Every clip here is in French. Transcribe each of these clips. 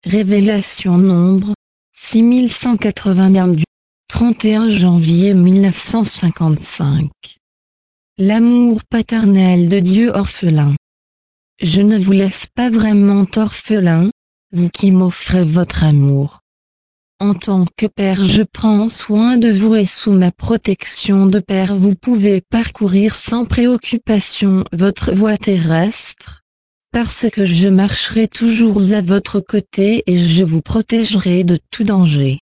Révélation Nombre 6181 du 31 janvier 1955. L'amour paternel de Dieu orphelin. Je ne vous laisse pas vraiment orphelin, vous qui m'offrez votre amour. En tant que père, je prends soin de vous et sous ma protection de père vous pouvez parcourir sans préoccupation votre voie terrestre, parce que je marcherai toujours à votre côté et je vous protégerai de tout danger.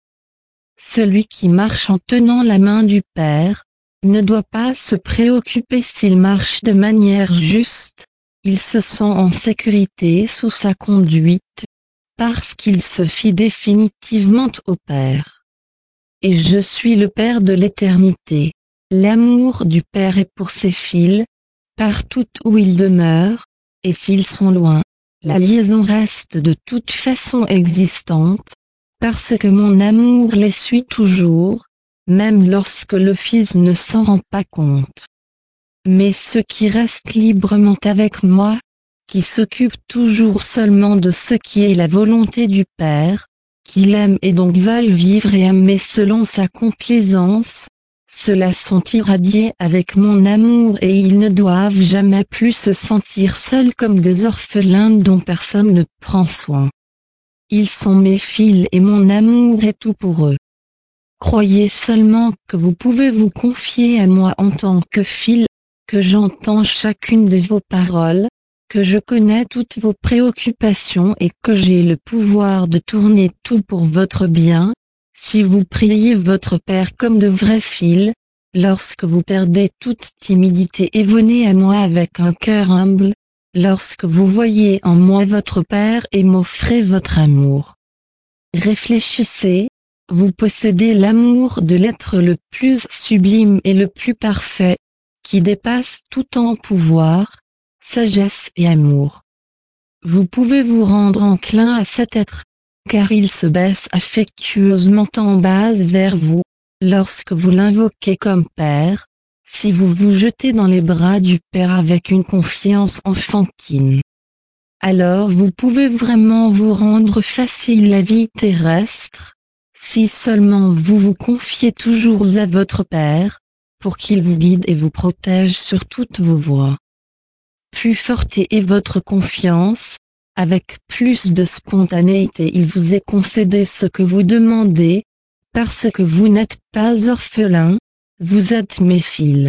Celui qui marche en tenant la main du Père ne doit pas se préoccuper s'il marche de manière juste, il se sent en sécurité sous sa conduite, parce qu'il se fie définitivement au Père. Et je suis le Père de l'éternité. L'amour du Père est pour ses fils, partout où ils demeurent, et s'ils sont loin, la liaison reste de toute façon existante, parce que mon amour les suit toujours, même lorsque le Fils ne s'en rend pas compte. Mais ceux qui restent librement avec moi, qui s'occupent toujours seulement de ce qui est la volonté du Père, qui l'aiment et donc veulent vivre et aimer selon sa complaisance, ceux-là sont irradiés avec mon amour et ils ne doivent jamais plus se sentir seuls comme des orphelins dont personne ne prend soin. Ils sont mes fils et mon amour est tout pour eux. Croyez seulement que vous pouvez vous confier à moi en tant que fils, que j'entends chacune de vos paroles, que je connais toutes vos préoccupations et que j'ai le pouvoir de tourner tout pour votre bien, si vous priez votre Père comme de vrais fils, lorsque vous perdez toute timidité et venez à moi avec un cœur humble, lorsque vous voyez en moi votre Père et m'offrez votre amour. Réfléchissez, vous possédez l'amour de l'être le plus sublime et le plus parfait, qui dépasse tout en pouvoir, sagesse et amour. Vous pouvez vous rendre enclin à cet être, car il se baisse affectueusement en bas vers vous, lorsque vous l'invoquez comme Père, si vous vous jetez dans les bras du Père avec une confiance enfantine. Alors vous pouvez vraiment vous rendre facile la vie terrestre, si seulement vous vous confiez toujours à votre Père, pour qu'il vous guide et vous protège sur toutes vos voies. Plus forte est votre confiance, avec plus de spontanéité il vous est concédé ce que vous demandez, parce que vous n'êtes pas orphelin, vous êtes mes fils.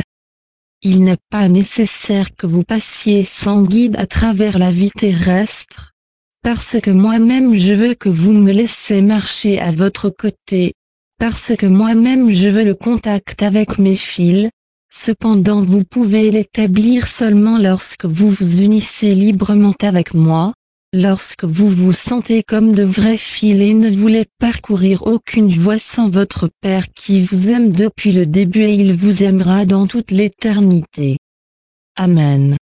Il n'est pas nécessaire que vous passiez sans guide à travers la vie terrestre, parce que moi-même je veux que vous me laissiez marcher à votre côté, parce que moi-même je veux le contact avec mes fils. Cependant vous pouvez l'établir seulement lorsque vous vous unissez librement avec moi, lorsque vous vous sentez comme de vrais fils et ne voulez parcourir aucune voie sans votre Père qui vous aime depuis le début et il vous aimera dans toute l'éternité. Amen.